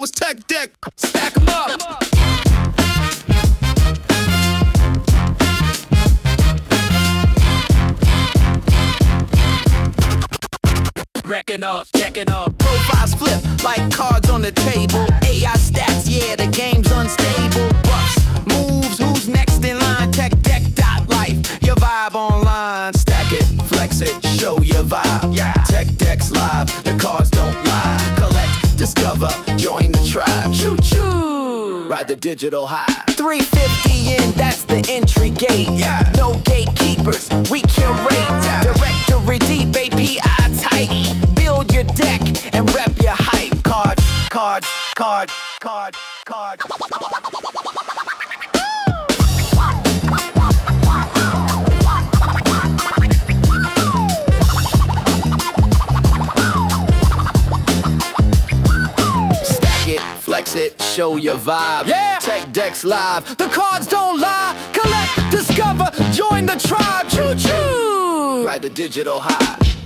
it's Tech Deck. Stack 'em up. Racking up, checking up. Profiles flip like cards on the table. AI stats, yeah, the game's unstable. Bucks, moves, who's next in line? Tech Deck dot life, your vibe online. Stack it, flex it, show your vibe. Yeah, Tech Deck's live, the cards don't lie. Collect, discover, join the tribe. Choo choo, ride the digital high. 350 in, that's the entry gate. Yeah, no gatekeepers, we curate. Directory deep, API tight. Build your deck and rep your hype. Card. Stack it, flex it, show your vibe. Yeah, Tech Deck's live, the cards don't lie. Collect, discover, join the tribe. Choo choo, ride the digital high.